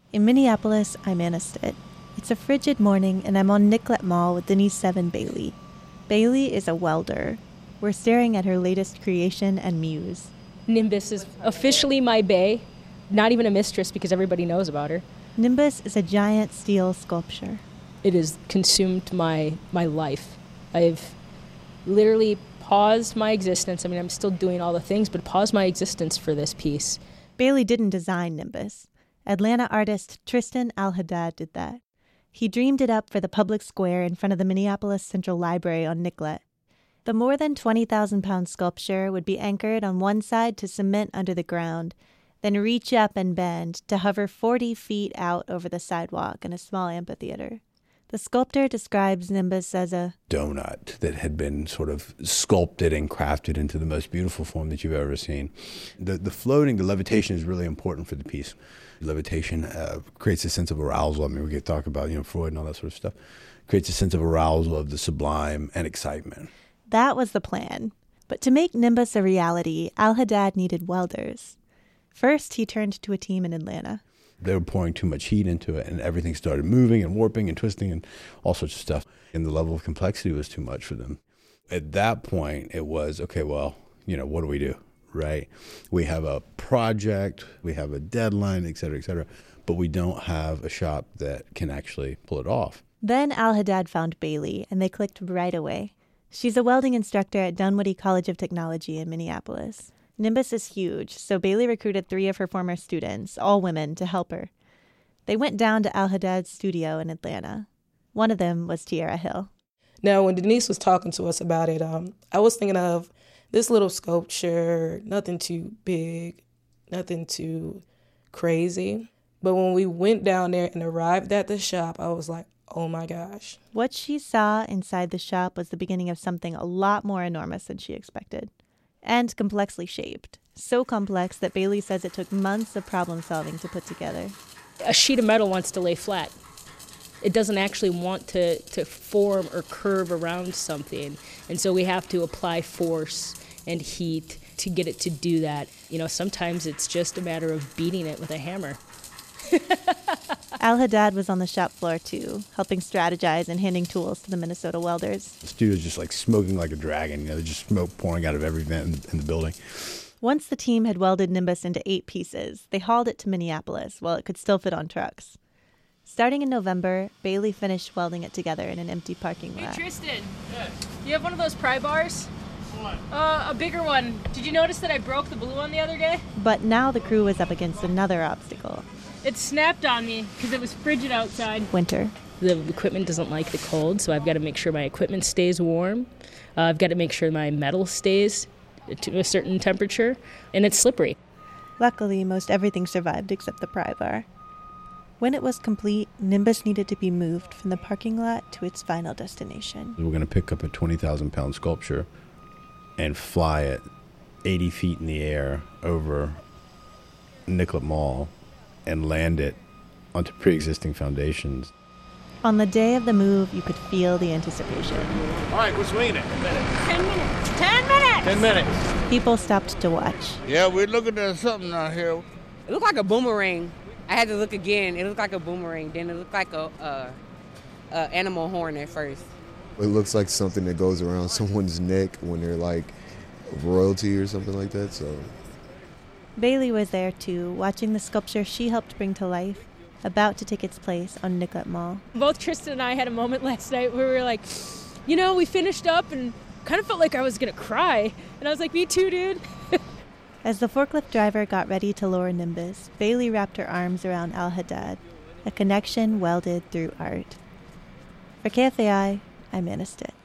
In Minneapolis, I'm Anna Stitt. It's a frigid morning, and I'm on Nicollet Mall with Denise Seven Bailey. Bailey is a welder. We're staring at her latest creation and muse. Nimbus is officially my bae. Not even a mistress because everybody knows about her. Nimbus is a giant steel sculpture. It has consumed my life. I've literally paused my existence. I mean, I'm still doing all the things, but paused my existence for this piece. Bailey didn't design Nimbus. Atlanta artist Tristan Al-Haddad did that. He dreamed it up for the public square in front of the Minneapolis Central Library on Nicollet. The more than 20,000-pound sculpture would be anchored on one side to cement under the ground, then reach up and bend to hover 40 feet out over the sidewalk in a small amphitheater. The sculptor describes Nimbus as a donut that had been sort of sculpted and crafted into the most beautiful form that you've ever seen. The floating, the levitation is really important for the piece. Levitation creates a sense of arousal. I mean, we could talk about, Freud and all that sort of stuff. Creates a sense of arousal of the sublime and excitement. That was the plan. But to make Nimbus a reality, Al-Haddad needed welders. First, he turned to a team in Atlanta. They were pouring too much heat into it, and everything started moving and warping and twisting and all sorts of stuff. And the level of complexity was too much for them. At that point, it was, okay, well, what do we do, right? We have a project, we have a deadline, et cetera, but we don't have a shop that can actually pull it off. Then Al-Haddad found Bailey, and they clicked right away. She's a welding instructor at Dunwoody College of Technology in Minneapolis. Nimbus is huge, so Bailey recruited 3 of her former students, all women, to help her. They went down to Al-Haddad's studio in Atlanta. One of them was Tierra Hill. Now, when Denise was talking to us about it, I was thinking of this little sculpture, nothing too big, nothing too crazy. But when we went down there and arrived at the shop, I was like, oh my gosh. What she saw inside the shop was the beginning of something a lot more enormous than she expected. And complexly shaped. So complex that Bailey says it took months of problem solving to put together. A sheet of metal wants to lay flat. It doesn't actually want to form or curve around something. And so we have to apply force and heat to get it to do that. Sometimes it's just a matter of beating it with a hammer. Al-Haddad was on the shop floor, too, helping strategize and handing tools to the Minnesota welders. The studio's just like smoking like a dragon. There's just smoke pouring out of every vent in the building. Once the team had welded Nimbus into 8 pieces, they hauled it to Minneapolis while it could still fit on trucks. Starting in November, Bailey finished welding it together in an empty parking lot. Hey, Tristan. Yeah. You have one of those pry bars? What? A bigger one. Did you notice that I broke the blue one the other day? But now the crew was up against another obstacle. It snapped on me because it was frigid outside. Winter. The equipment doesn't like the cold, so I've got to make sure my equipment stays warm. I've got to make sure my metal stays to a certain temperature, and it's slippery. Luckily, most everything survived except the pry bar. When it was complete, Nimbus needed to be moved from the parking lot to its final destination. We're going to pick up a 20,000-pound sculpture and fly it 80 feet in the air over Nicollet Mall and land it onto pre-existing foundations. On the day of the move, you could feel the anticipation. All right, what's waiting? 10 minutes. 10 minutes! 10 minutes. People stopped to watch. Yeah, we're looking at something out here. It looked like a boomerang. I had to look again. It looked like a boomerang. Then it looked like a animal horn at first. It looks like something that goes around someone's neck when they're like royalty or something like that, so... Bailey was there, too, watching the sculpture she helped bring to life, about to take its place on Nicollet Mall. Both Tristan and I had a moment last night where we were like, we finished up and kind of felt like I was going to cry. And I was like, me too, dude. As the forklift driver got ready to lower Nimbus, Bailey wrapped her arms around Al-Haddad, a connection welded through art. For KFAI, I'm Anna Stitt.